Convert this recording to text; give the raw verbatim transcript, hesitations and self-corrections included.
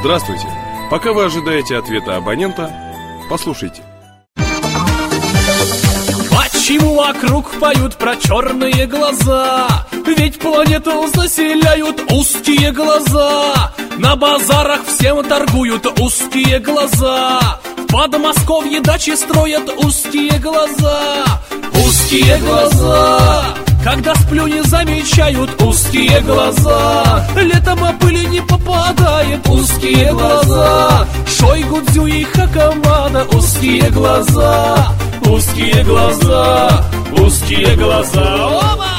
Здравствуйте. Пока вы ожидаете ответа абонента, послушайте. Почему вокруг поют про черные глаза? Ведь планету заселяют узкие глаза. На базарах всем торгуют узкие глаза. В Подмосковье дачи строят узкие глаза. Узкие глаза. Когда сплю, не замечают узкие глаза. Летом о пыли не попадает узкие глаза. Шойгу, Дзю и Хакамада узкие глаза. Узкие глаза, узкие глаза. Оба!